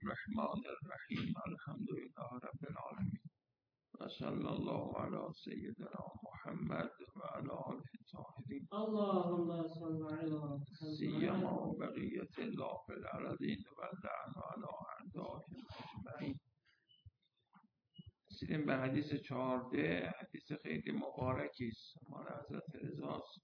الرحمن الرحیم الحمد لله رب العالمین و صلی الله علی سیدنا محمد و علی آله الطاهرین اللهم صل علی محمد سیما بقیت الله فی الارضین و اللعن علی اعدائهم اجمعین. رسیدیم به حدیث 14. حدیث خیلی مبارکی است، مال حضرت رضاست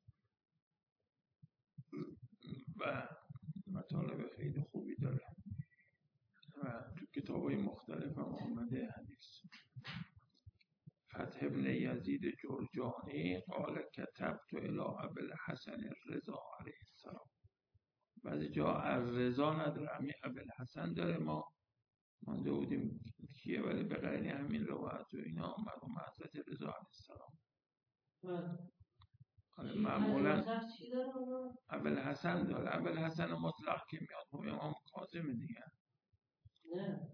و مطالب خیلی خوبی داره و تو کتاب‌های مختلف هم آمده. حدیث فتح ابن یزید جرجانی قال کتبت الی ابوالحسن الرضا علیه السلام. بعضی جا الرضا نداره، همین ابوالحسن داره. ما مانده بودیم کیه، ولی به غیر همین روایت و اینا مرحوم حضرت رضا علیه السلام. معمولا ابوالحسن داره. ابوالحسن مطلق که میاد خب امام کاظم دیگه. نه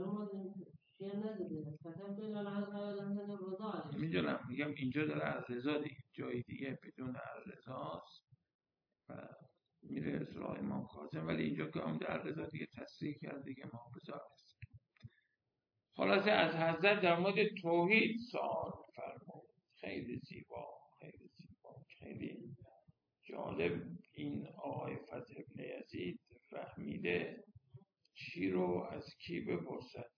میدونم، میگم اینجا داره الرضا دیگه، جای دیگه بدون الرضاست و میره سراغ امام کاظم، ولی اینجا که آمده الرضا دیگه تصریح کرد دیگه امام رضا است. خلاصه از حضرت در مورد توحید سوال فرمود. خیلی زیبا، خیلی زیبا، خیلی جالب. این آقای فتح ابن یزید فهمیده چی رو از کی بپرسد.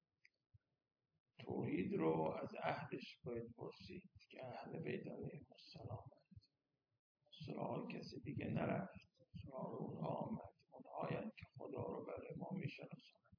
توحید رو از اهلش باید پرسید که اهل بیت علیهم السلام سراغ کسی دیگه نرفت، سراغ اونها آمد. اونهایند که خدا رو برای ما میشناسند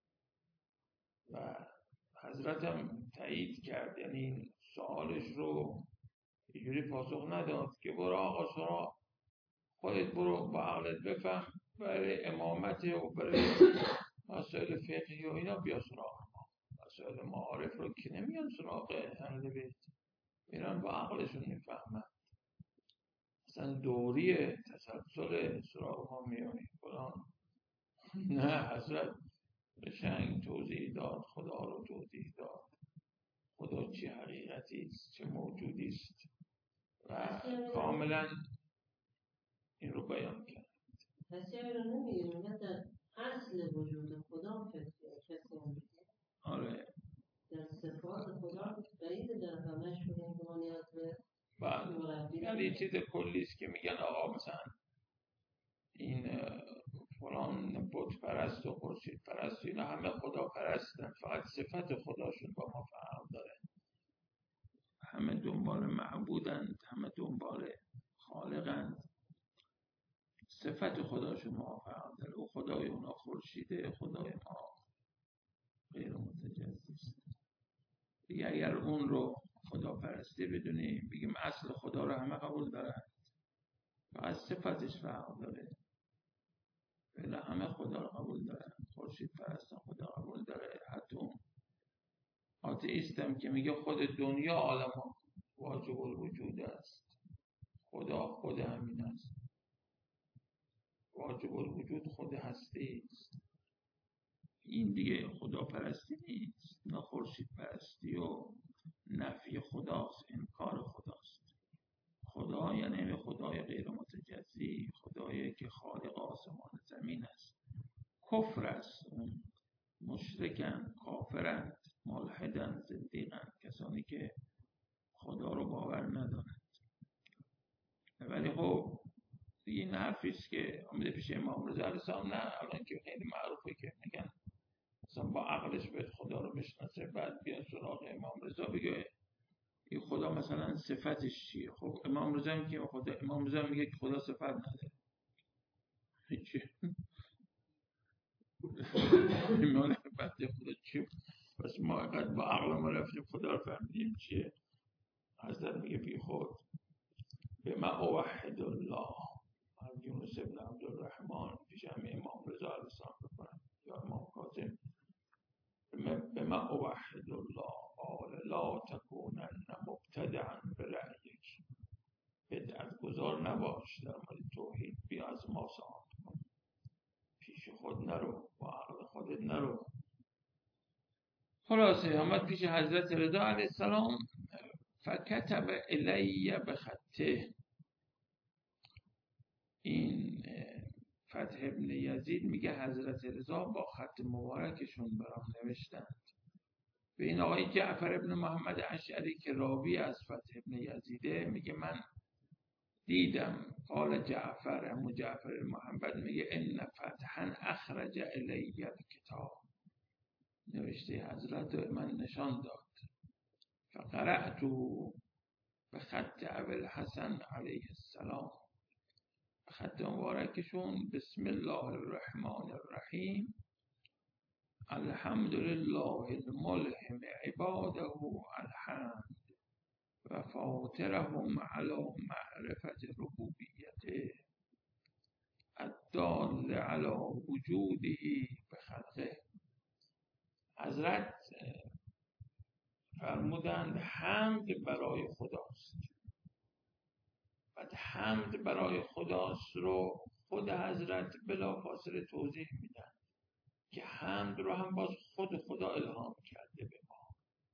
و حضرت هم تایید کرد، یعنی این سوالش رو اینجوری پاسخ نداد که برو آقا سراغ خودت، برو با عقلت بفهم، برای امامت و برای مسائل فقهی و اینا بیا سراغ ما. مسائل معارف رو که نمیان سراغ اهل بیت، میرن با عقلشون میفهمن. اصلا دوری تسلسل سراغ ما میانی فلان. نه، حضرت قشنگ توضیح داد، خدا رو توضیح داد، خدا چه حقیقتی است، چه موجودی است و کاملا این رو بیان کرد. کسی رو نمیگه در اصل وجود خدا کسی نمیگه. آره، در صفات خدا بعید در همش بودن که ما نیاز به مربی. یعنی چیز کلی است که میگن آقا مثلا این فلان بت پرست و خورشید پرست اینا همه خدا پرستن، فقط صفت خداشون با ما فرق داره. همه دنبال معبودند، همه دنبال خالقند، صفت خداشون ما فرق داره. او خدای اونا خورشیده، خدای ما غیر متجزی است. دیگه اگر اون رو خدا پرستی بدونیم، بگیم اصل خدا رو همه قبول دارن، فقط صفتش فرق داره. ولی همه خدا رو قبول دارن. خورشید پرستان خدا قبول داره. حتی اون آتئیست هم که میگه خود دنیا عالم واجب الوجود است، خدا خود همین است، واجب الوجود خود هستی است. این دیگه خدا پرستی نیست، نه خورشید پرستی و نفی خداست، انکار خداست. خدا یعنی خدای غیر متجزی، خدایی که خالق آسمان زمین است. کفر است، اون مشرکن، کافرند، ملحدن، زندیقن، کسانی که خدا رو باور ندارند. ولی خب این حرفیست که آمده پیش امام رضا علیه السلام. نه الان که خیلی معروفه که میگن مثلا با عقلش باید خدا رو بشناسه، بعد بیاد سراغ امام رضا بگه این خدا مثلا صفتش چیه. خب امام رضا میگه خدا، امام رضا میگه که خدا صفت نداره. هیچی. ایمان بنده خدا چیه؟ پس ما اقدر با عقل ما رفتیم خدا رو فهمیدیم چیه. حضرت میگه بی خود به ما اوحد الله. یونس ابن عبدالرحمن پیش همه امام رضا علیه السلام بکنم یا امام کاظم، به ما اوحد الله قال لا تکونن مبتدعا برأیک. بدعت گذار نباش در مورد توحید، بیا از ما سوال کن، پیش خود نرو، با عقل خودت نرو. خلاصه آمد پیش حضرت رضا علیه السلام. فکتب الی بخطه. این فتح ابن یزید میگه حضرت رضا با خط مبارکشون برام نوشتند. به این آقای جعفر ابن محمد اشعری که راوی از فتح ابن یزیده میگه من دیدم، قال جعفر، همون جعفر محمد میگه ان فتحا اخرج الی الکتاب، نوشته حضرت من نشان داد. فقرأت به خط ابوالحسن علیه السلام، خط مبارکشون بسم الله الرحمن الرحیم الحمد لله الملهم عباده الحمد و فاطرهم علی معرفت ربوبیته الدال علی وجوده بخلقه. حضرت فرمودند حمد برای خداست. بعد حمد برای خداست رو خود حضرت بلافاصله توضیح میدن که حمد رو هم باز خود خدا الهام کرده به ما.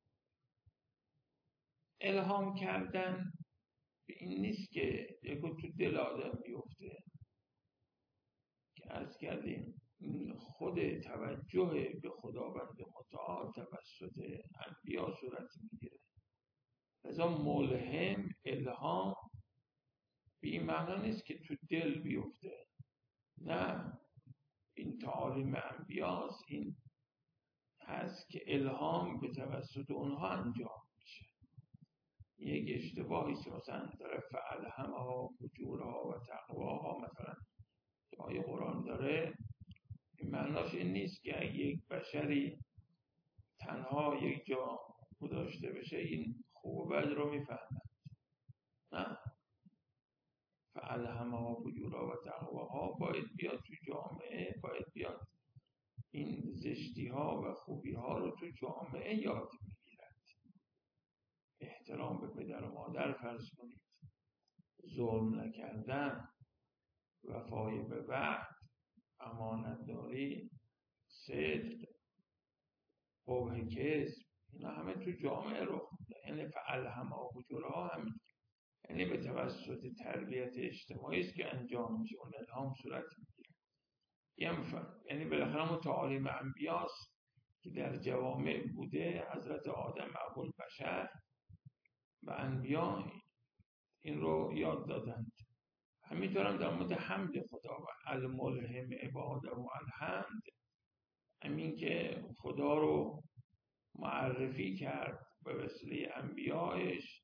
الهام کردن به این نیست که یکو تو دل آدم بیفته، که عرض کردیم خود توجه به خداوند متعال توسط انبیا صورت میگیره. لذا ملهم، الهام به این معنا نیست که تو دل بیفته، نه، این تعالیم انبیاست، این هست که الهام به توسط اونها انجام میشه. یک اشتباهی که مثلا در فالهمها فجورها و تقواها مثلا آیه قرآن داره، این معناش این نیست که یک بشری تنها یک جا گذاشته بشه این خوب و بد رو میفهمد، نه، فالهمها فجورها و تقواها باید بیاد تو جامعه، باید بیاد این زشتی ها و خوبی ها رو تو جامعه یاد میگیرد. احترام به پدر و مادر فرض کنید، ظلم نکردن، وفای به وعد، امانتداری، صدق، قبح کذب، اینا همه تو جامعه رخ میده. یعنی فالهمها فجورها همین، یعنی به توسط تربیت اجتماعی است که انجام میشه، اون الهام صورت میگیره. یعنی بالاخره اون تعالیم انبیاست که در جوامع بوده. حضرت آدم ابوالبشر و انبیا این رو یاد دادند. همینطور هم در مورد حمد خدا و الملهم عباده و الحمد، همین که خدا رو معرفی کرد به وسیله انبیایش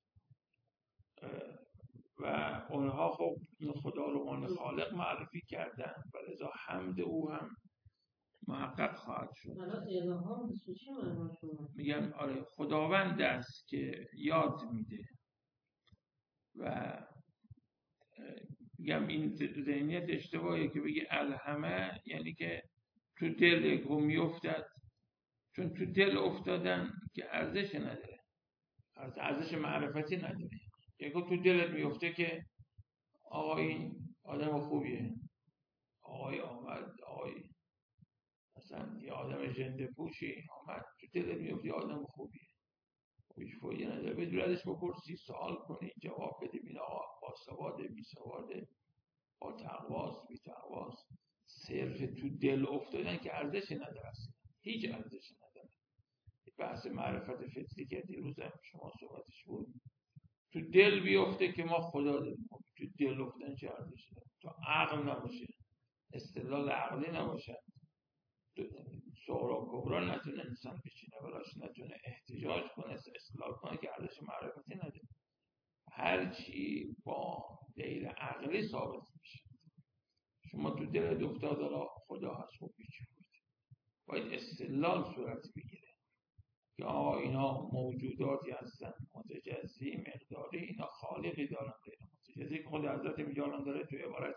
و اونها خب خدا رو عنوان خالق معرفی کردن و لذا حمد او هم محقق خواهد شد. میگم آره، خداوند است که یاد میده و میگم این ذهنیت اشتباهی که بگی الهمه یعنی که تو دل یکو میافتد، چون تو دل افتادن که ارزش نداره، ارزش معرفتی نداره. یکو تو دلت میفته که آقا این آدم خوبیه، آقای آمد، آقای مثلا یه آدم ژنده پوشی آمد، تو دلت میفته آدم خوبیه، هیچ فایده نداره. بدون ازش بپرسی، سوال کنی، جواب بده، ببین آقا باسواده، بیسواده، با تقواست، بی تقواست. صرف تو دل افتادن که ارزشی نداره، هیچ ارزشی نداره. بحث معرفت فطری که دیروز هم شما صحبتش بود، تو دل بیفته که ما خدا داریم. تو دل افتادن چه ارزشی داره؟ تو عقل نباشه، استدلال عقلی نباشه، صغرا کبرا نتونه انسان بشینه براش، نتونه احتجاج کنه، استدلال کنه، که ارزش معرفتی نداره. هر چی با دلیل عقلی ثابت میشه. شما تو دلت افتاد خدا هست، خب هیچی باید استدلال صورت بگیره که آقا اینا موجوداتی هستن متجزی مقداری، اینا خالقی دارن غیر متجزی. خود حضرت میجالان داره تو عبارت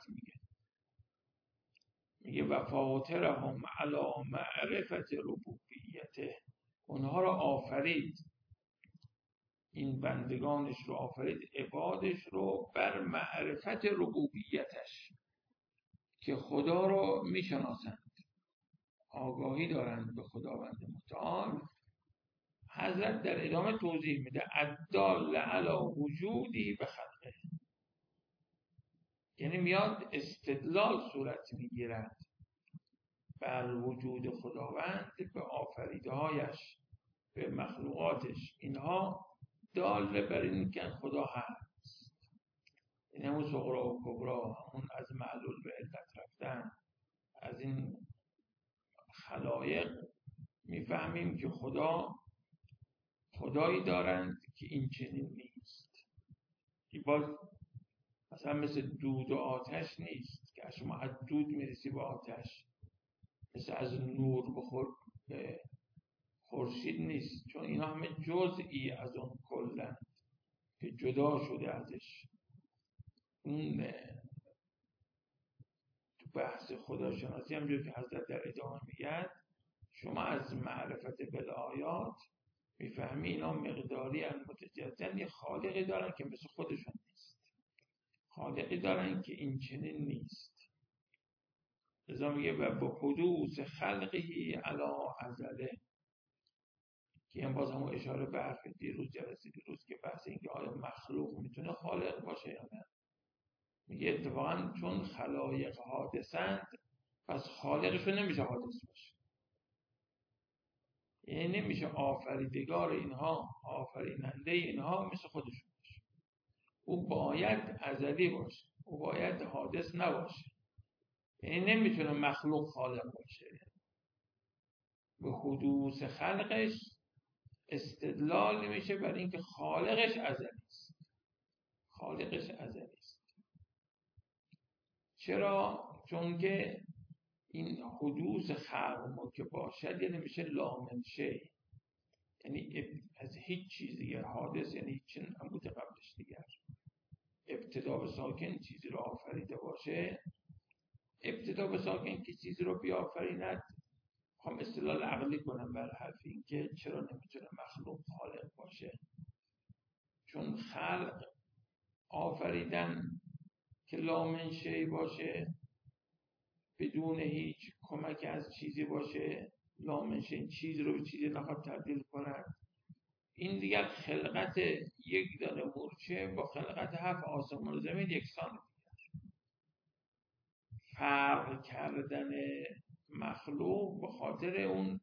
میگه و فاطرهم علی معرفت ربوبیته، اونها رو آفرید، این بندگانش رو آفرید، عبادش رو بر معرفت ربوبیتش، که خدا رو میشناسند، آگاهی دارند به خداوند متعال. حضرت در ادامه توضیح میده الدال علی وجودی به خلقه، یعنی میاد استدلال صورت میگیرد بر وجود خداوند به آفریده‌هایش، به مخلوقاتش. اینها دال بر این که خدا هست. این همون صغرا و کبرا، همون از معلول به علت رفتن، از این خلایق میفهمیم که خدایی دارند که این چنین نیست. این باز مثلا مثل دود و آتش نیست که شما از دود میرسی به آتش، مثل از نور به خورشید نیست، چون اینا همه جزئی از اون کلند که جدا شده ازش. اون تو بحث خداشناسی همجور که حضرت در ادامه میگن، شما از معرفت بالآیات میفهمی اینا مقداری متجزن، یه خالقی دارن که مثل خودشون نیست، خالقی دارن که این چنین نیست. لذا میگه و به حدوث خلقهی علی ازله، که این باز همون اشاره به حرف جلسه دیروز که بحث این که آیا مخلوق میتونه خالق باشه یا نه. میگه اتفاقا چون خلایق حادثند، پس خالقشون نمیشه حادث باشه، یعنی نمیشه آفریدگار اینها، آفریننده اینها مثل خودشون باشه. او باید ازلی باشه، او باید حادث نباشه، یعنی نمیتونه مخلوق خالق باشه. به حدوث خلقش استدلال نمیشه بر اینکه خالقش ازلی است. خالقش ازلی است. چرا؟ چون که این حدوث خلق که باشد یعنی میشه لامنشه، یعنی از هیچ چیز دیگر حادث، یعنی هیچ نبوده قبلش دیگر. ابتدا به ساکن چیزی رو آفریده باشه، ابتدا به ساکن که چیزی رو بیافریند. هم استدلال عقلی کنم بر حرف این که چرا نمیتونه مخلوق خالق باشه. چون خلق آفریدن که لامنشه‌ای باشه، بدون هیچ کمک از چیزی باشه، لامنشه این چیز رو به چیزی نخواد تبدیل کند. این دیگر خلقت یک دانه مورچه با خلقت 7 آسمان و زمین یکسان. فرق کردن مخلوق به خاطر اون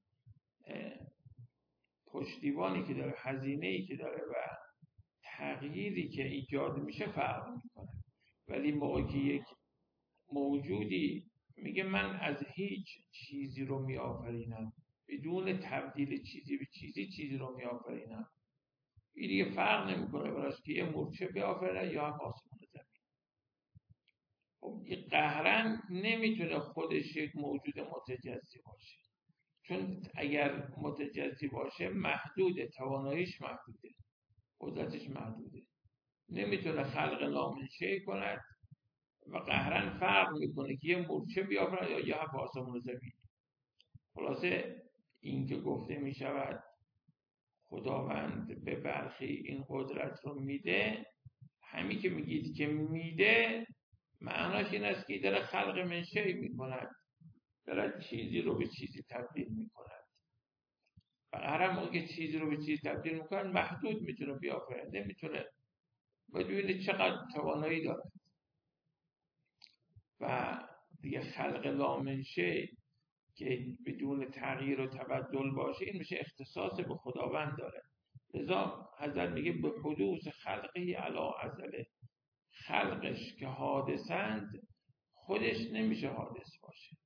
پشتیبانی که داره، هزینه‌ای که داره و تغییری که ایجاد میشه فرق میکنه. ولی موقعی که یک موجودی میگه من از هیچ چیزی رو میآفرینم، بدون تبدیل چیزی به چیزی رو میآفرینم، این دیگه فرق نمیکنه براش که یه مورچه بیافرینه یا هم آسمان زمین. خب این قهرن نمیتونه خودش یک موجود متجزی باشه، چون اگر متجزی باشه محدوده، تواناییش محدوده، قدرتش محدوده، نمیتونه خلق لامنشه‌ای کند. و قهرن فرق میکنه که یه مورچه بیافرد یا یه هفت آسمان زمین. خلاصه این که گفته میشود خداوند به برخی این قدرت رو میده، همین که میگید که میده معناش این است که داره خلق منشأ میکند، داره چیزی رو به چیزی تبدیل میکند. و قهرن موقع که چیزی رو به چیزی تبدیل میکند محدود میتونه بیافرد، نمیتونه، بدون چقدر توانایی داره. و دیگه خلق لامنشه که بدون تغییر و تبدل باشه، این میشه اختصاص به خداوند داره. لذا حضرت میگه به حدوث خلقی علی ازله، خلقش که حادثند خودش نمیشه حادث باشه،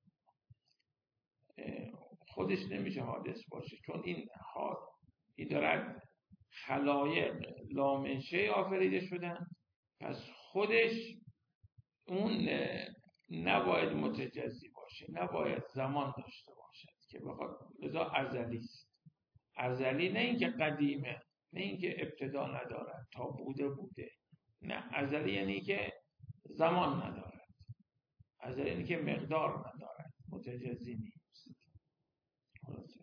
خودش نمیشه حادث باشه، چون این دارد خلایق لامنشه آفریده شدن، پس خودش اون نباید متجزی باشه، نباید زمان داشته باشد که بخواد. لذا ازلی است. ازلی نه اینکه قدیمه، نه اینکه ابتدا ندارد تا بوده، نه، ازلی یعنی که زمان ندارد، ازلی یعنی که مقدار ندارد، متجزی نیست. خلاصه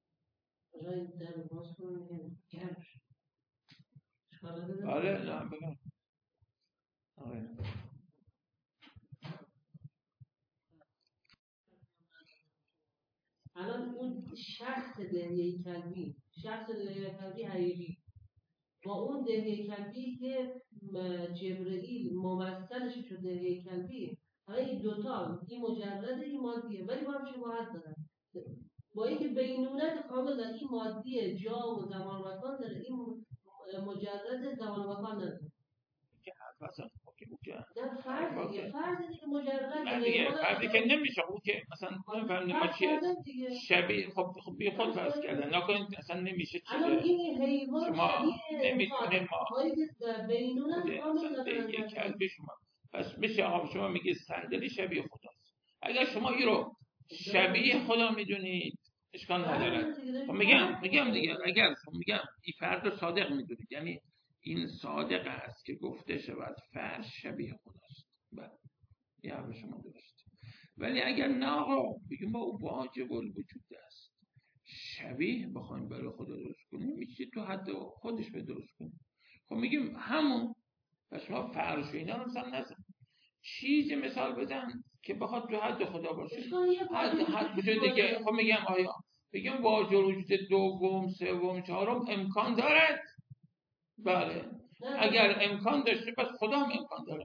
آره نه بگم آره. الان اون شخص دنیای کلبی حقیقی، با اون دهه کلبی که جبرئیل ممثلش شده دهه کلبی، حالا این دوتا این مجرد این مادیه ولی با هم شباهت دارن، با اینکه بینونت کامل داره، این مادی جا و زمان و مکان داره، این مجرد زمان و مکان نداره. که حرف اصلا نه فرض دیگه مجرد نه دیگه فرضی که نمیشه. او که مثلا نمی‌فهمیم ما چیه شبیه. خب بی خود فرض کردن نکنید اصلا نمیشه چیزه. این حیوان شما شبیه نمیتونید ما بینونت کامل داره یک کلب شما پس میشه آقا شما میگید صندلی شبیه خداست. اگر شما این رو شبیه خدا میدونید اشکال نداره. خب میگم دیگه اگر میگم این فرد رو صادق میدونید، یعنی این صادق است که گفته شود فرد شبیه خداست، بله این حرف شما درست. ولی اگر نه آقا بگیم ما او واجب الوجود است، شبیه بخوایم برای خدا درست کنیم میشه تو حد خودش به درست کنیم. خب میگیم همون. پس ما فرض و اینا رو مثلا نزن، چیزی مثال بزن که بخواد تو حد خدا باشه. حد وجود دیگه. خب میگم آیا بگیم واجب الوجود دوم سوم چهارم امکان دارد؟ بله اگر امکان داشته پس خدا هم امکان داره.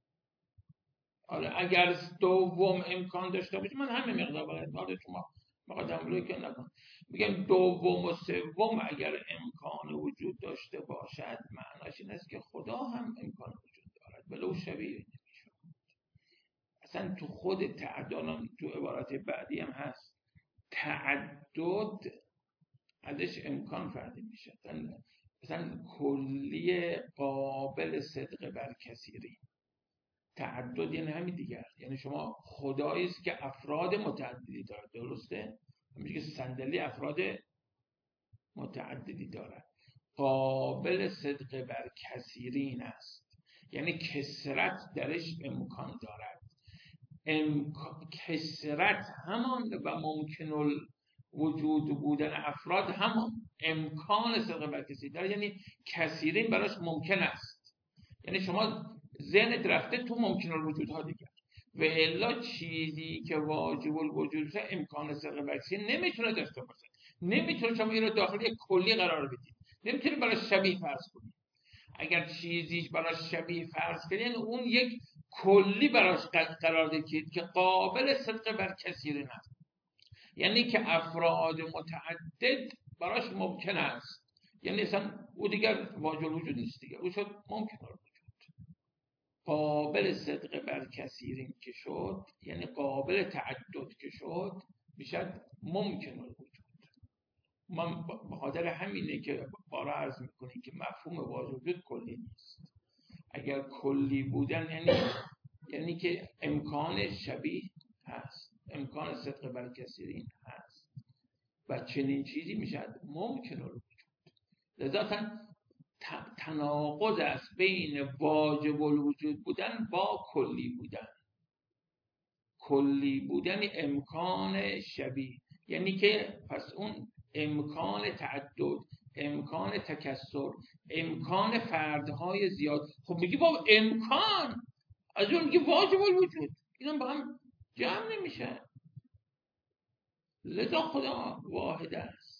آره اگر دوم امکان داشته باشه من همه مقدار باید حالا شما مقدم که نکن. میگم دوم و سوم اگر امکان وجود داشته باشد معناش این است که خدا هم امکان وجود دارد ولو شبیه نمیشه. اصلا تو خود تعدد تو عبارت بعدی هم هست تعدد ازش امکان فرض میشه. مثلا کلی قابل صدق بر کثیری. تعدد یعنی همین دیگر، یعنی شما خدایی است که افراد متعددی دارد، درسته؟ میگه که صندلی افراد متعددی دارد. قابل صدق بر کثیرین است، یعنی کثرت درش امکان دارد. کثرت همان و ممکن وجود بودن افراد همان امکان صدق بر کثیرین دارد، یعنی کثیرین براش ممکن است. یعنی شما ذهنت رفته تو ممکن الوجودها دیگر و الا چیزی که واجب الوجود است امکان صدق بر کثیرین نمیتونه داشته باشه. نمیتونه شما این رو داخل یک کلی قرار بدید، نمیتونه براش شبیه فرض کنید. اگر چیزی براش شبیه فرض کنید اون یک کلی براش قرار دهید که قابل صدق بر کثیرین است، یعنی که افراد متعدد براش ممکن است. یعنی اصلا او دیگر واجب الوجود نیست دیگر، او شد ممکن الوجود. قابل صدق بر کثیرین که شد یعنی قابل تعدد که شد میشد ممکن الوجود. من به خاطر همینه که بارا عرض میکنیم که مفهوم واجب الوجود کلی نیست. اگر کلی بودن یعنی که امکان شبیه هست، امکان صدق بر کثیرین هست و چنین چیزی میشد ممکن الوجود. لذا تناقض است بین واجب الوجود بودن با کلی بودن. کلی بودن امکان شبیه، یعنی که پس اون امکان تعدد، امکان تکثر، امکان فردهای زیاد. خب میگی با امکان از اون میگی واجب الوجود، اینا با هم جمع نمیشه. لذا خدا واحد است.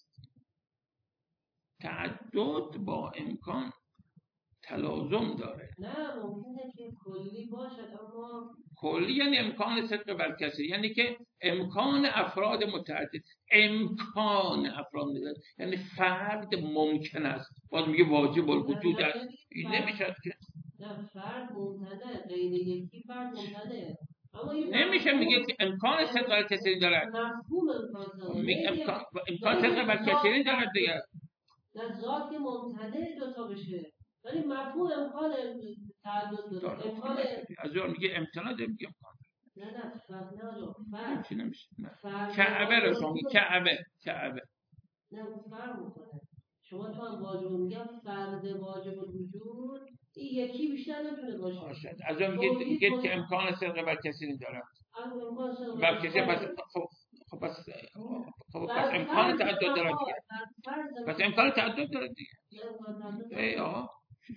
تعدد با امکان تلازم داره. نه ممکنه که کلی باشد اما کلی یعنی امکان صدق بر کثیرین، یعنی که امکان افراد متعدد، امکان افراد متعدد یعنی فرد ممکن است. باز میگه واجب الوجود است، این نمیشه که نه فرد ممکنه، غیر یکی فرد ممکنه، نمیشه میگه که امکان صدق بر کثیرین دارد. مفهوم امکان صدق بر کثیرین دارد دیگه. نه ذات ممکنه دوتا بشه ولی مفهوم امکان تعدد داره. امکان از اون میگه امکان داره، میگه امکان نه فرد چی نمیشه. کعبه رو شما کعبه نه فرق میکنه. شما تو هم واجب میگم فرد واجب الوجود این یکی بیشتر نمیتونه باشه. از اون میگه که امکان صدق بر کثیرین داره. بر کثیرین خب بس امکان تعدد داره دیگه. بس امکان تعدد داره دیگه. ای آقا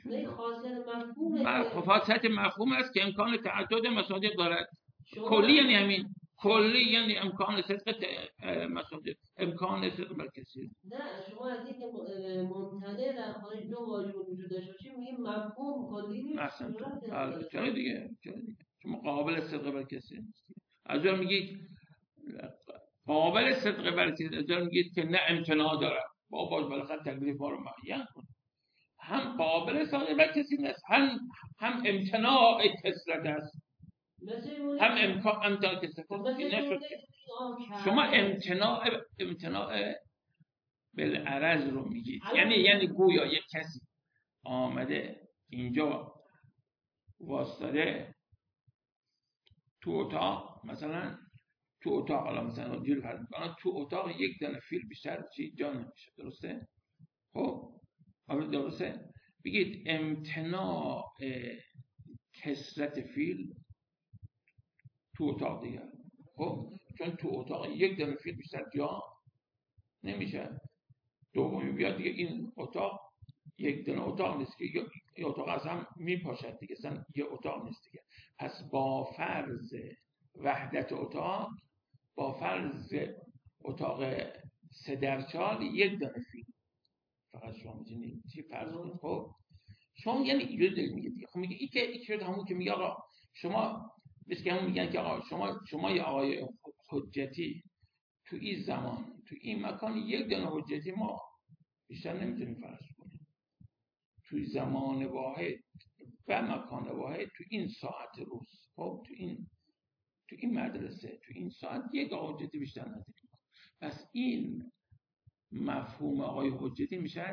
خاصیت مفهوم است که امکان تعدد مصادیق دارد. کلی یعنی همین، کلی یعنی امکان صدق مصادیق، امکان صدق بر کثیرین. نه شما شما از اینکه ممتنع در خارج دو واژه وجود داشته باشه میگیم مفهوم کلی نیست. چرا دیگه شما قابل صدق بر کسی نیست. از اون میگید قابل صدق بر کسی، از اون میگید که نه امتناع داره. بابا بالاخره تکلیف ما رو معین کن. هم قابل صدق بر کسی نیست، هم امتناع کثرت است، هم امتناع کثرت. شما امتناع بالعرض رو میگید، یعنی گویا یک کسی آمده اینجا واسطه تو اتاق، مثلا تو اتاق، حالا مثلا جوری فرض می‌کنم تو اتاق یک دانه فیل بیشتر جا نمیشه، درسته؟ خب درسته؟ بگید امتناع کثرت فیل تو اتاق دیگه. خب چون تو اتاق یک دانه فیل بیشتر جا نمیشه، دومی بیاد دیگه این اتاق یک دانه اتاق نیست که یه اتاق از هم میپاشد دیگه، اصلا یه اتاق نیست دیگه. پس با فرض وحدت اتاق، با فرض اتاق 3x4 یک دانه فیل فقط شما میتونید چی فرض کنید. خب شما یعنی اینجوری دارید میگید دیگه. خب میگه این که شد همون که میگه آقا شما بس که همون میگن که آقا شما یه آقای حجتی تو این زمان تو این مکان یک دانه حجتی ما بیشتر نمیتونیم فرض کنیم. توی زمان واحد و مکان واحد تو این ساعت روز، خب تو این مدرسه تو این ساعت یک حجتی بیشتر نداریم. پس این مفهوم آقای حجتی میشه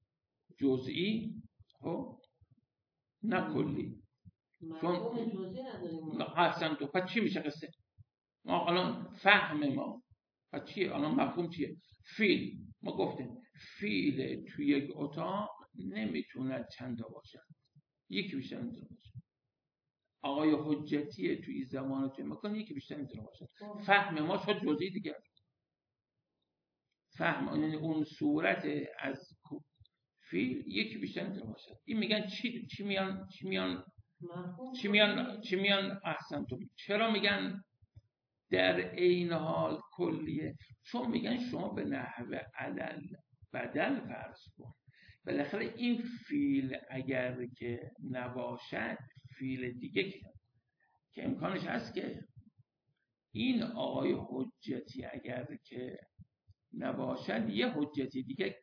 جزئی، خب نه کلی. مفهوم جزئی نداریم. اصلا تو پس چی میشه قصه؟ ما الان فهم ما پس چیه؟ الان مفهوم چیه؟ فیل، ما گفتیم فیل توی یک اتاق نمیتونه چند تا باشه، یکی بیشتر نمیتونه باشه. آقای حجتی توی زمان توی مکان یکی بیشتر نمیتونه باشه. فهم ما شد جزئی دیگه. فهم یعنی اون صورت از فیل یکی بیشتر نمیتونه باشه. این میگن چی میان احسن تو. چرا میگن در عین حال کلیه؟ چون میگن شما به نحو علل بدل فرض کن. بالاخره این فیل اگر که نباشد فیل دیگه که امکانش هست که این آقای حجتی اگر که نباشد یه حجتی دیگه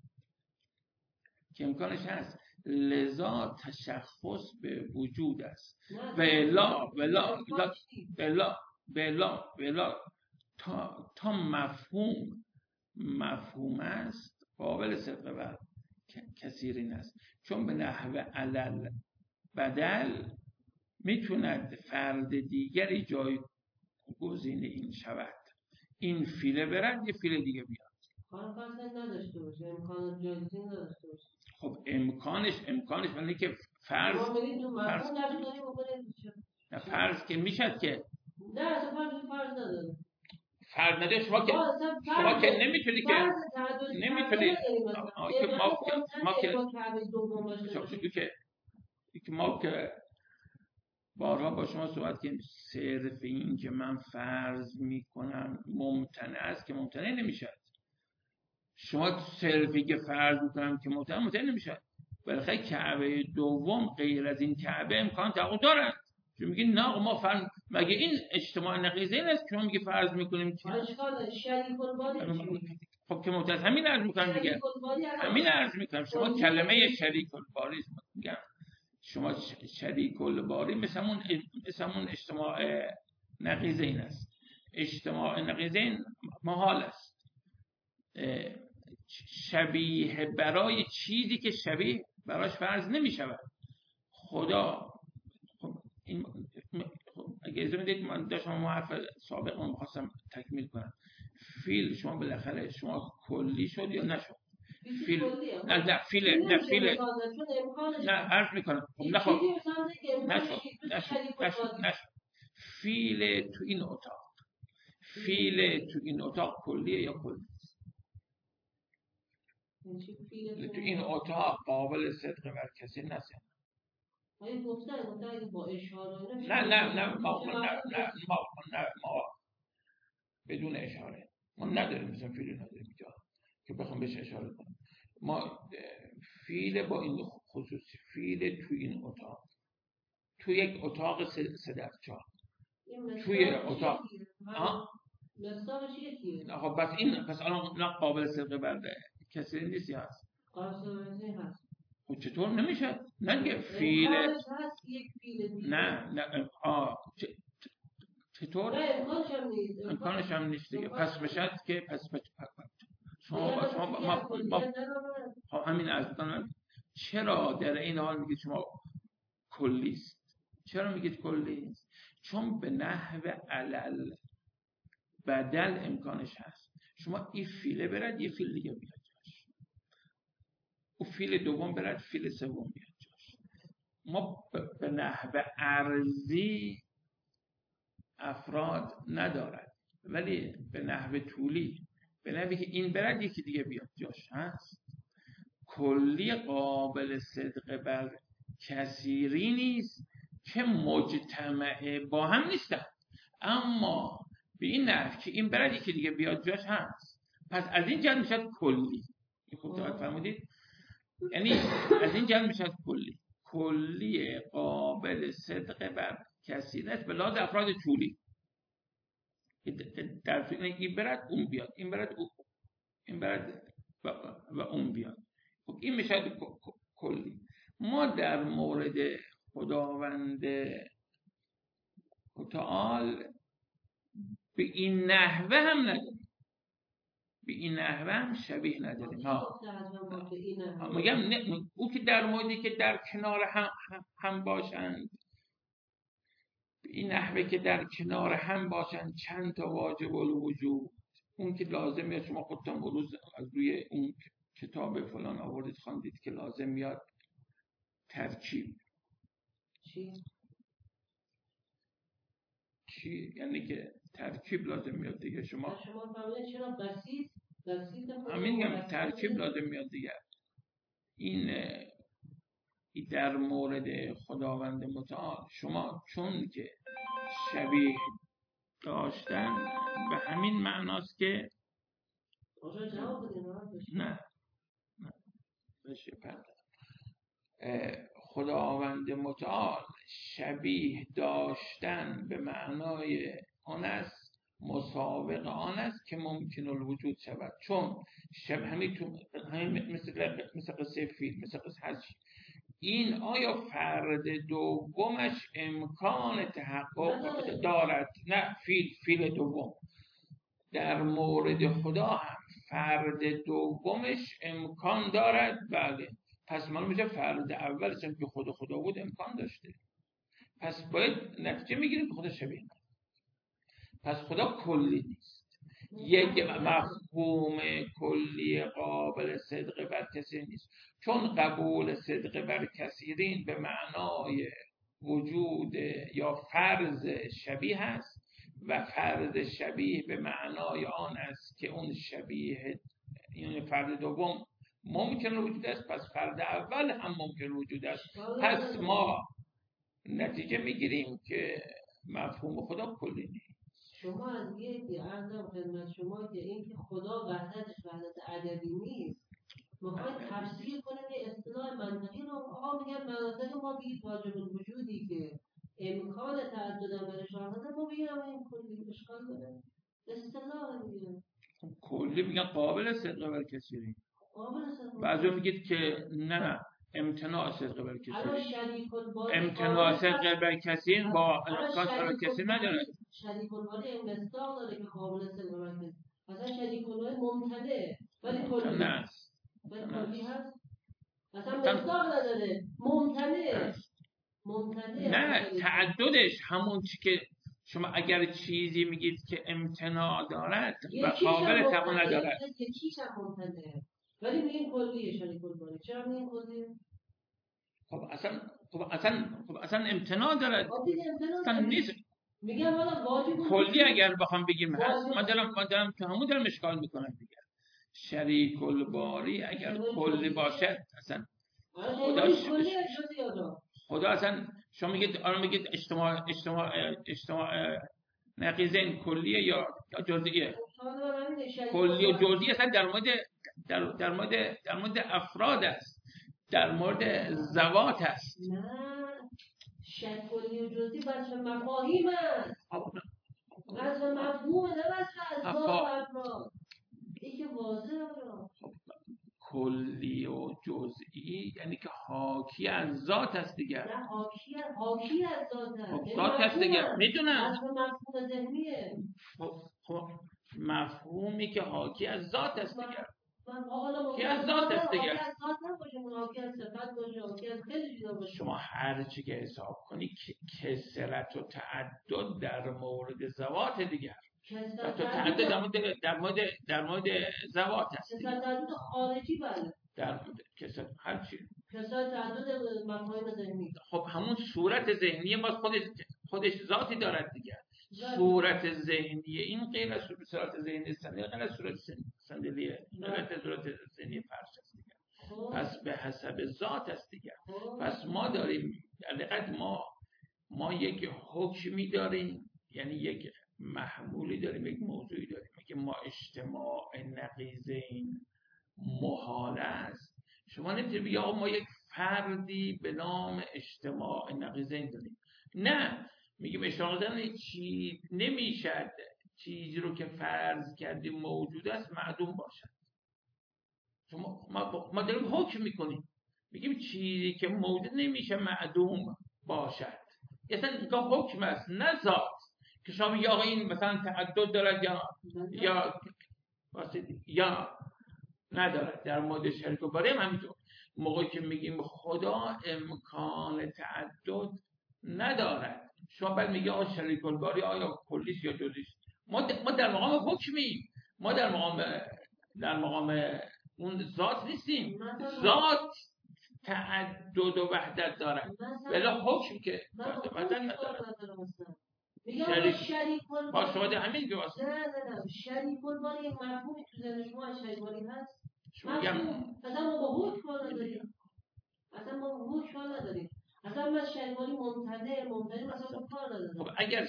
که امکانش هست، لذا تشخص به وجود است. ولا تا مفهوم است قابل صدق بر کثیرین است. چون به نحو علل بدل میتوند فرد دیگری جایگزین این شود. این فیله برد یه فیله دیگه بیاد. نداشته باشه، امکان جایگزین نداشته باشه. خب امکانش ولی که فرض فرض که میشد که نه اصلا فرض نداره. فرض نداره. شما که نمیتونی که ما که بارها با شما صحبت کردیم، صرف این که من فرض میکنم ممتنع است که ممتنع نمیشه. شما صرفی که فرض میکنم که ممتنع نمیشه. بالاخره کعبه دوم غیر از این کعبه امکان تحقق دارد. چون میگی نه ما فرض مگه این اجتماع نقیضه این است که شما میگی فرض میکنیم که شریک الباری. خب که ممتنع همین عرض میکنم دیگه. همین عرض میکنم. شما کلمه شریک الباری میگم. شما شریک الباری مثل اون اجتماع نقیضه این است. اجتماع نقیضه این محال است. شبیه برای چیزی که شبیه براش فرض نمی شود. خدا این اگه اجازه بدید من داشتم حرف سابق رو می‌خواستم تکمیل کنم. فیل شما بالاخره شما کلی شد یا نشد؟ فیل نه عرض میکنم. خب نشد. فیل تو این اتاق کلیه یا کلی؟ تو این اتاق قابل صدق بر کسی نست. نه ما بدون اشاره ما نداریم، مثلا فیل نداریم اینجا که بخوام بهش اشاره کنم. ما فیل با این خصوصی، فیل تو این اتاق، تو یک اتاق 3 در 4 توی اتاق مصداقش یکیه. آقا پس الان قابل صدق برده کسی نیستی هست. قابل هست. خب چطور نمیشه؟ نگه فیل هست یک فیل دیگه. نه چطور؟ نه امکانش هم نیست. امکانش هم نیست دیگه. پس بشد که شما همین از چرا در این حال میگید شما کلیست؟ چرا میگید کلیست؟ چون به نحو علل بدل امکانش هست. شما این فیله برد یه فیل دیگه بیاد جاش، او فیل دوم برد فیل سوم بیاد جاش. ما به نحو ارضی افراد ندارد، ولی به نحو طولی به نحوی که این برد یکی دیگه بیاد جاش هست. کلی قابل صدق بر کثیری نیست که مجتمع با هم نیستن، اما به این نحو که این برد یکی دیگه بیاد جاش هست. پس از این جهت میشد کلی. خوب دقت فرمودید؟ یعنی از این جهت میشد کلی قابل صدق بر کثیرت به لحاظ افراد طولی. در این برد اون بیاد، این برد و اون بیاد. خب این میشد کلی. ما در مورد خداوند متعال به این نحوه هم نداریم، به این نحوه هم شبیه نداریم. میگم او که در موردی که در کنار هم باشند، به این نحوه که در کنار هم باشند چند تا واجب الوجود، اون که لازم میاد، شما خودتون روز از روی اون کتاب فلان آوردید خواندید که لازم میاد ترکیب. چی؟ یعنی که ترکیب لازم میاد دیگه. شما فهمیدید چرا بسیط همین میگم ترکیب لازم میاد دیگه. این در مورد خداوند متعال شما چون که شبیه داشتن به همین معناست که نه بشه خداوند متعال شبیه داشتن به معنای آن است، مسابق آن است که ممکن الوجود شود. چون همین مثل قصه فیل، مثل قصه حج، این آیا فرد دومش امکان تحقق دارد؟ نه، فیل دوم در مورد خدا هم فرد دومش امکان دارد. بله، پس معلوم میشه فرد اولش هم که خدا بود امکان داشته. پس باید نتیجه میگیریم که خدا شبیه نداره. پس خدا کلی نیست. یک مفهوم کلی قابل صدق بر کثیر نیست، چون قبول صدق بر کثیرین به معنای وجود یا فرض شبیه است و فرض شبیه به معنای آن است که اون شبیه، یعنی فرد دوم ممکن وجود است، پس فرد اول هم ممکن وجود است. پس ما نتیجه میگیریم که مفهوم خدا کلی نیست. شما از یه عرضم خدمت شما که این که خدا وحدتش وحدت عددی نیست، میخواید تفسیر کنیم یه اصطلاح منطقی رو. آقا میگن مناطق ما بگید واجب الوجودی که امکان تعدد برش آمده، ما بگیم این کلی اشکال داره. اصطلاح دیگه کلی میگن قابل صدق بر کثیرین. بعضی میگید که نه، امتناع صدق بر کثیرین. امتناع صدق بر کثیرین با امکان بر کثیر نداره. شریک الوالد این مصداق داره که قابل صدق بر کثیر. مثلا شریک الوالد ممتنع ولی کلی هست. ولی کلی هست. مثلا مصداق نداره، ممتنع نه، تعددش همون چی که شما اگر چیزی میگید که امتناع دارد و قابل تقویت ندارد، یکیش هم ممتنعه ولی میگین کلیه شریک الوالد. چرا میگین کلیه؟ خب اصلا امتناع دارد. اصلا نیست. میگم والا واجب کلی اگر بخوام بگیم هست، من دارم که همون دارم اشکال میکنم دیگه. شریک الباری اگر کلی باشد اصلا خدا اصلا شما میگید اجتماع نقیضین کلیه یا جزئیه. کلی و جزئی اصلا در مورد افراد است، در مورد ذوات است. نه، شک کلی و جزئی بچه مفاهیم است، بچه مفهومه، نه بچه اجزا و افراد. یکی واضحه را کلی و جزئی یعنی که حاکی از ذات است دیگر. نه، حاکی از ذات است، ذات است دیگر. میدونم بچه مفهوم ذهنیه. مفهومی که حاکی از ذات است دیگر. حالا حاکی از ذات است دیگر. حاکی از ذات نباشه، حاکی از صفت باشه، حاکی از خیلی چیزا باشه. شما هر چی که حساب کنی کثرت و تعدد در مورد ذوات دیگر. کثرت و تعدد در مورد ذوات است. کثرت تعدد خارجی بله. در مورد کثرت هر چی. کثرت تعدد مفاهیم ذهنی. خب همون صورت ذهنی ما خودش ذاتی دارد دیگر. صورت ذهنی این غیر از صورت ذهنی صندلی، غیر از صورت صندلیه، غیر از صورت ذهنی فرش است دیگر. پس به حسب ذات است دیگر. پس ما داریم در ما یک حکمی داریم، یعنی یک محمولی داریم، یک موضوعی داریم که ما اجتماع نقیضین محال است. شما نمیتونید بگید آقا ما یک فردی به نام اجتماع نقیضین داریم. نه، میگیم اجتماع نقیضین چی نمیشد چیزی رو که فرض کردیم موجود است معدوم باشد. ما داریم حکم میکنیم، میگیم چیزی که موجود نمیشه معدوم باشد. اصلا اینجا حکم است نه ذات که شما میگی آقا این مثلا تعدد دارد یا ندارد. در مورد شریک و باری هم همینطور. موقعی که میگیم خدا امکان تعدد ندارد، شما بعد میگی آقا شریک و باری آیا کلیست یا جزئیست. ما در مقام حکمیم، ما در مقام اون ذات نیستیم. ذات تعدد و وحدت دارد ولی حکم که وحدت ندارد. شریک با شما در همین جواست. نه شریک الباری یک مفهومی تو ذهن شما از شریک الباری هست؟ اصلا ما با حکم کار نداریم. اصلا من شریک الباری ممتنع مثلا کار ندارم. خب اگر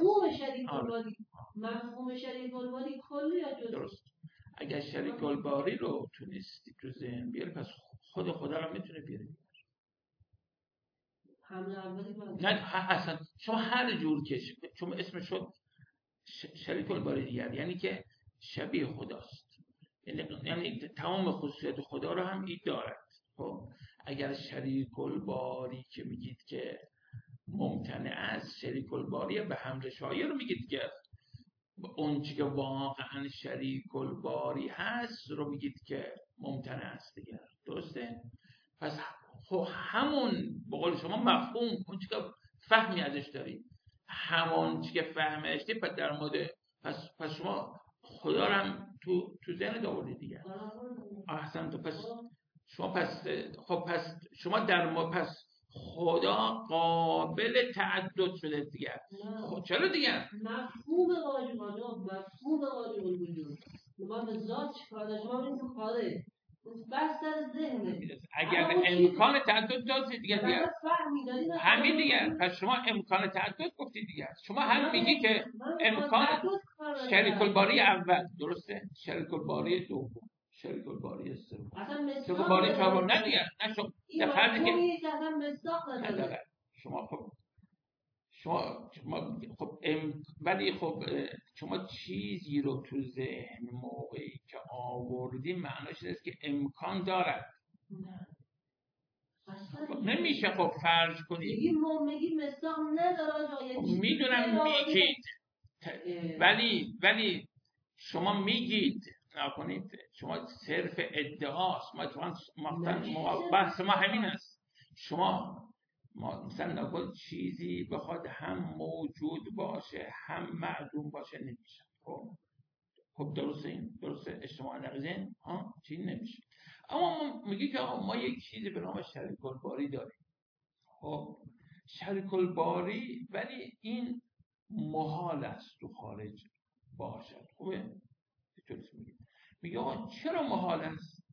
مفهوم شریک الباری کلی یا جزئی؟ درست. اگر شریک الباری رو تونستی تو ذهن بیاری پس خدا رو میتونه بیاری. نه اصلا شما هر جور که شما اسمش شد شریک الباری دیگر، یعنی که شبیه خداست، یعنی تمام خصوصیات خدا رو هم این دارد. خب اگر شریک الباری که میگید که ممتنع است، شریک الباری به همراه شایع رو میگید که اون چی که واقعا شریک الباری هست رو میگید که ممتنع است دیگر. درسته؟ پس خب همون به قول شما مفهوم اون چی که فهمی ازش دارید، همون چی که فهمش دارید پس در مورد پس شما خدا رو هم تو ذهن آوردید دیگه. احسن. تو پس شما پس خدا قابل تعدد شده دیگه. خب چرا دیگه؟ مفهوم واجب الوجود. ما به ذات چیکار داشتیم؟ ما این تو خارج بس در ذهنه. اگر امکان تعدد داشت دیگه همین دیگه. پس شما امکان تعدد گفتید دیگه. شما هم میگی که امکان شریک الباری اول، درسته؟ شریک الباری دوم، شریک الباری سوم، شریک الباری چهارم. نه دیگه. نه شما فهمیدی که اصلا مصداق نداره. شما ولی خب شما چیزی رو تو ذهن موقعی که آوردی معناش اینه که امکان دارد. خب نمیشه خب فرض کنید. میگی مصداق نداره. میدونم میگید ولی شما میگید نکنید، شما صرف ادعاست. بحث ما همین است. ما مثلا نقول چیزی بخواد هم موجود باشه هم معدوم باشه نمیشه. خب درسته اجتماع نقیضین چیزی نمیشه. اما ما میگی که ما یک چیزی به نام شریک الباری داریم. خب شریک الباری ولی این محال است تو خارج باشد. خوبه؟ میگه چرا محال است؟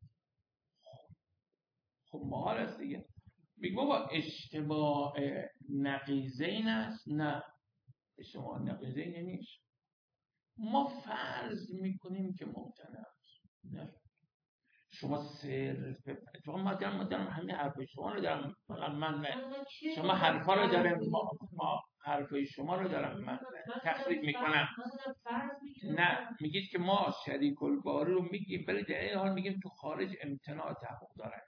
خب محال است دیگه. میگه بابا اجتماع نقیضین است. نه اجتماع نقیضین نیست. ما فرض میکنیم که ممتنع است. نه شما صرف ما دارم همین حرفای شما رو دارم من شما حرفا رو دارم ما حرفای شما رو دارم من تخریب میکنم. نه میگید که ما شریک الباری رو میگیم ولی در این حال میگیم تو خارج امتناع تحقق دارد.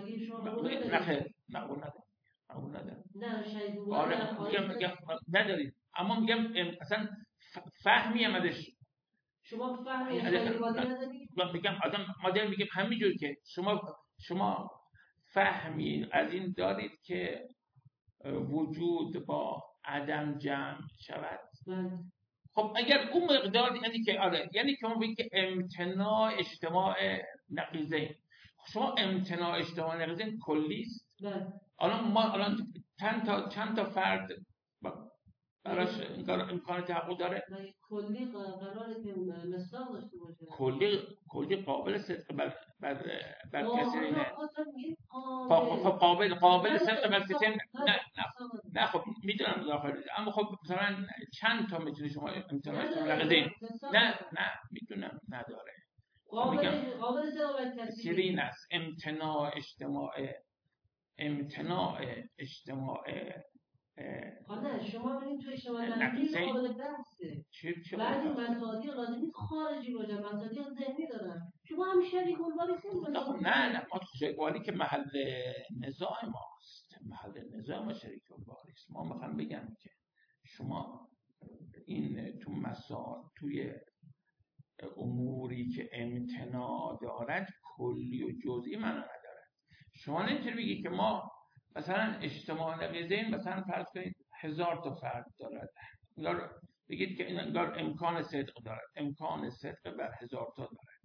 نه قبول ندارم. نه شریک الباری میگم ندارید، اما میگم اصلا فهمی هم ازش. شما فهمی شریک الباری ندارید؟ میگم ما داریم میگیم همینجور که شما فهمی از این دارید که وجود با عدم جمع شود. خب اگر اون مقدار یعنی که آره یعنی که اون که امتناع اجتماع نقیضین، شما امتناع اجتماع نقیضین کلی است. الان چند تا فرد براش امکان تحقق داره؟ کلی قراره که مصداق داشته باشه. کلی قابل صدق بر کسی نه. خب قابل صدق بر کسی نه خب میدونم داخل، اما خب مثلا چند تا میتونی شما امتناع اجتماع نقیضین؟ نه میدونم نداره. قابل صدق بر کسی سیرین است. امتناع اجتماع نه شما ببینید تو اجتماع نقیض قابل بحثه. بعضی مصادیق لازم نیست خارجی باشه، مصادیق ذهنی دارن. شما هم شریک الباری خیلی نه ما شریک الباری که محل نزاع ماست، محل نزاع ما شریک الباری است. ما میخوام بگم که شما این تو مسائل توی اموری که امتناع دارد کلی و جزئی معنا ندارد. شما نمیتونید بگید که ما مثلا اجتماع نقیضین مثلا فرض کنید 1000 تا فرد دارد، انگار بگید که این انگار امکان صدق دارد، امکان صدق بر 1000 تا دارد.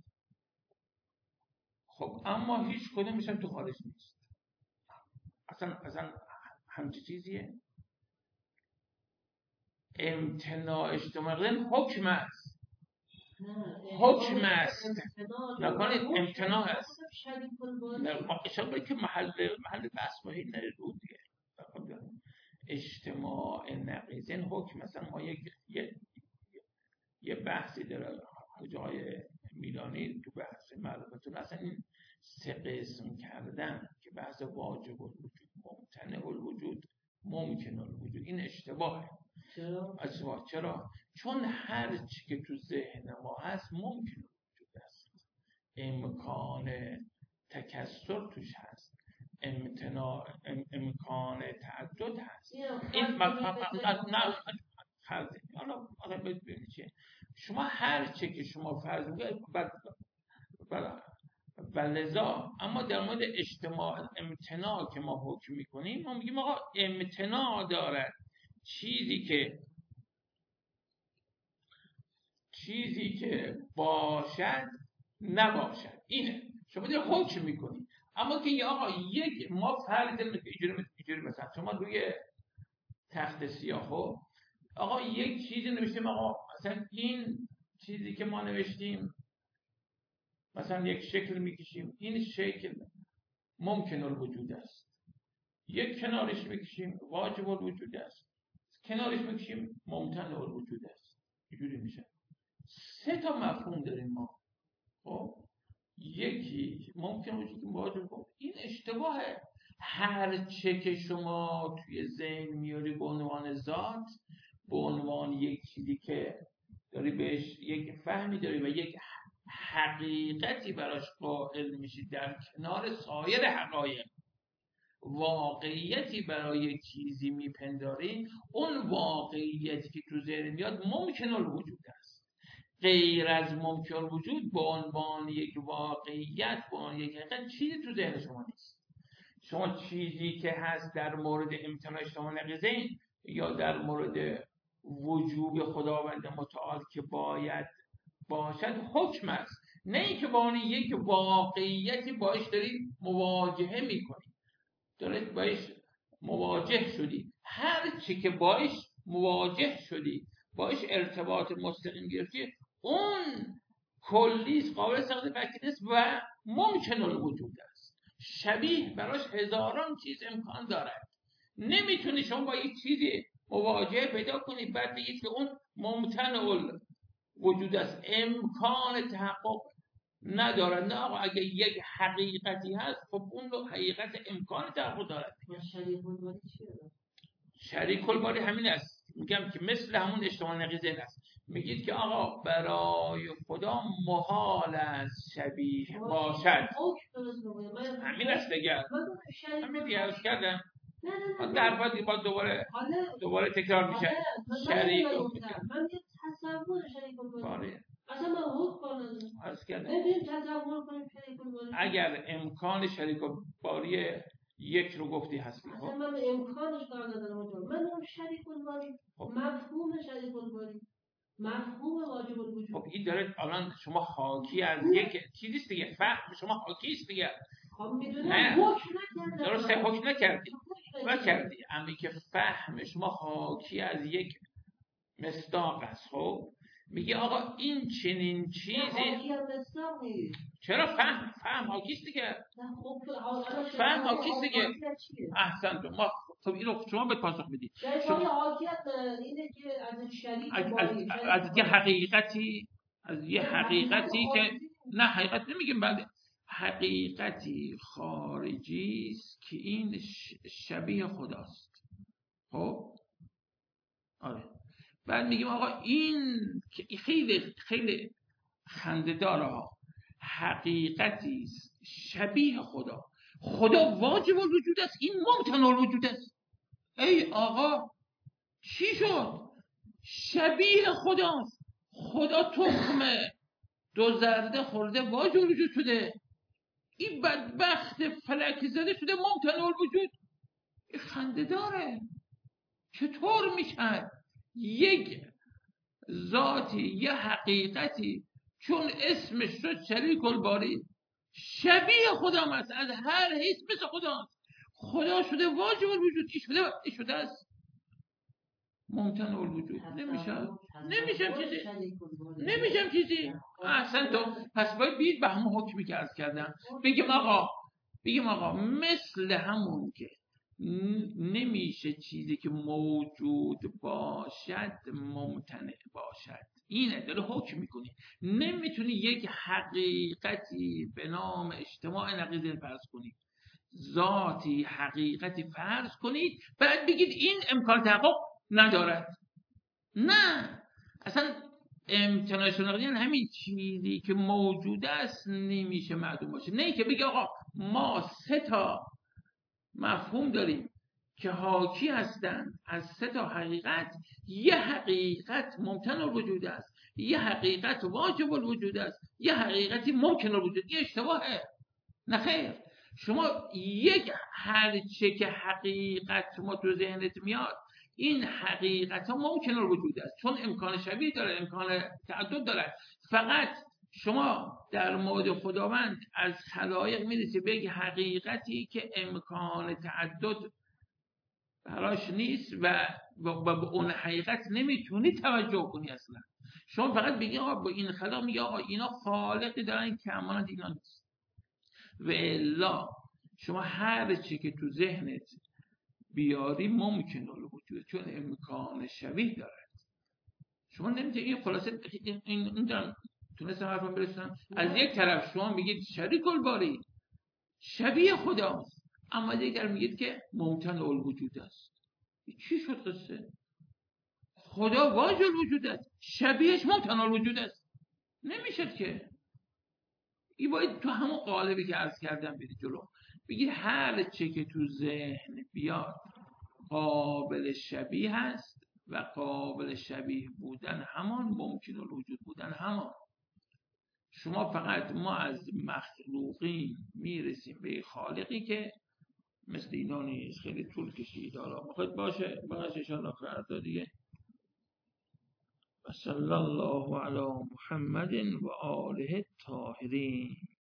خب اما هیچ کدومش هم تو خارج نیست. اصلا همچی چیزیه. امتناع اجتماع نقیضین حکم است. حکم است. نکنید امتناع است. ما اشاره که محل بحث ما هی نرود دیگه. اجتماع نقیضین حکم. مثلا ما یه بحثی داره جای میلانی تو بحث معرفتون اصلا این 3 قسم کردن که بحث واجب الوجود، ممتنع الوجود، ممکن الوجود، این اشتباهه. چرا؟ چون هر چی که تو ذهن ما هست ممکن الوجود است، امکان تکثر توش هست، امکان تعدد هست. این حالا ببینید چیه. شما هر چی که شما فرض می‌کنید و لذا اما در مورد اجتماع امتناع که ما حکم می‌کنیم ما میگیم آقا امتناع دارد چیزی که باشد نباشد. اینه شما دارید حکم می‌کنید. اما که آقا ما فرض اینجوری مثلا شما روی تخت سیاه آقا یک چیزی نوشتیم، آقا مثلا این چیزی که ما نوشتیم مثلا یک شکل میکشیم، این شکل ممکن الوجود است. یک کنارش میکشیم واجب الوجود است، کنارش میکشیم ممتنع الوجود است. اینجوری میشه. 3 تا مفهوم داریم ما. خب یکی ممکن وجود واجب، این اشتباهه. هر چه که شما توی ذهن میاری به عنوان ذات، به عنوان یک چیزی که داری بهش یک فهمی داری و یک حقیقتی براش قائل میشی در کنار سایر حقایق، واقعیتی برای چیزی میپنداری، اون واقعیتی که تو ذهن میاد ممکن الوجود است. غیر از ممکن الوجود به عنوان یک واقعیت، به عنوان یک حقیقت چیزی تو ذهن شما نیست. شما چیزی که هست در مورد امتناع اجتماع نقیضین یا در مورد وجوب خداوند متعال که باید باشد حکم است، نه اینکه با اون یک واقعیتی باش دارید مواجهه میکنید، دارید باش مواجه شدید. هر چی که باش مواجه شدید، باش ارتباط مستقیم گرفتید، اون کلیست، قابل سقط فکری است و ممکن الوجود است. شبیه براش هزاران چیز امکان دارد. نمیتونی شما با یک چیزی مواجهه پیدا کنید بعد بگید که اون ممتنع الوجود است، امکان تحقق ندارد. نه آقا اگه یک حقیقتی هست خب اون رو حقیقت امکان تحقق دارد. شریک الباری چیه؟ شریک الباری همین است، میگم که مثل همون اجتماع نقیضین است. میگید که آقا برای خدا محال است شبیه باشد. همین است دیگه. همین دیگه عرض کردم. در بعد دوباره تکرار میشه. شریک من یه تصور شریک الباری اصلا من حکم عرض کردم. تصور کنیم شریک الباری اگر امکان شریک الباری یک رو گفتی هستی. خب اصلا من امکانش کار ندارم اونجا. من میگم شریک الباری مفهوم شریک الباری مفهوم واجب الوجود. خب این داره الان شما حاکی از یک چیزیست دیگه. فهم شما حاکی است دیگه. خب میدونم حکم نکردم. درسته حکم نکردی اما که فهم شما حاکی از یک مصداق است. خب میگه آقا این چنین چیزی چرا فهم حاکی است دیگه. فهم حاکی است دیگه. احسنت. ما خب اینو شما به پاسخ بدید. شما حاکیت اینه که از شریک از یه حقیقتی که نه حقیقت نمیگیم، بعد حقیقتی خارجی است که این شبیه خداست. خب آره. بعد میگیم آقا این خیلی خیلی خنده‌داره ها. حقیقتی است شبیه خدا واجب الوجود است، این ممتنع الوجود است. ای آقا چی شد؟ شبیه خداست. خدا تخم دو زرده خورده واجب الوجود شده. این بدبخت فلک زده شده ممتنع الوجود. این خنده داره. چطور میشه یک ذاتی یه حقیقتی چون اسمش شد شریک الباری شبیه خدا است، از هر حیث مثل خداست. خدا شده واجب الوجود. این شده است ممتنع الوجود. نمیشم چیزی. احسن تو. پس باید بید به همون حکمی که عرض کردم بگیم آقا مثل همون که نمیشه چیزی که موجود باشد ممتنع باشد. اینه داره حکم میکنی. نمیتونی یک حقیقتی به نام اجتماع نقیضین فرض کنید، ذاتی حقیقتی فرض کنید بعد بگید این امکان تحقق ندارد. نه اصلا امتناع نقیضین همین چیزی که موجود است نمیشه معدوم باشه. نه که بگی آقا ما 3 مفهوم داریم که حاکی هستند از 3 حقیقت. یه حقیقت ممتنع الوجود است، یه حقیقت واجب الوجود است، یه حقیقتی ممکن الوجود. این اشتباهه. نه خیر. شما یک هرچه که حقیقت شما تو ذهنت میاد این حقیقت ها ممکن الوجود است چون امکان شبیه داره، امکان تعدد داره. فقط شما در مورد خداوند از خلایق میرسی به یک حقیقتی که امکان تعدد براش نیست و به اون حقیقت نمیتونی توجه کنی اصلا. شما فقط بگی آقا با این خلق میگه آقا اینا خالقی دارن که امانت اینا نیست. و الا شما هر چی که تو ذهنت بیاری ممکن الوجود چون امکان شبیه دارد. شما نمیتونید این خلاصه این تونستم حرفم برسونم. از یک طرف شما میگید شریک الباری شبیه خداست، اما دیگر میگید که ممتنع الوجود است. چی شد قصه؟ خدا واجب الوجود است، شبیهش ممتنع الوجود است. نمیشد که. این باید تو همون قالبی که عرض کردم برید جلو. بگید هر چه که تو ذهن بیاد قابل شبیه هست و قابل شبیه بودن همان ممکن الوجود بودن همان. شما فقط ما از مخلوقین میرسیم به خالقی که مثل اینا نیست. خیلی طول کشید. حالا بخواید باشه بقیش انشاءالله فردا دیگه. و صلی الله علی محمد و آله الطاهرین.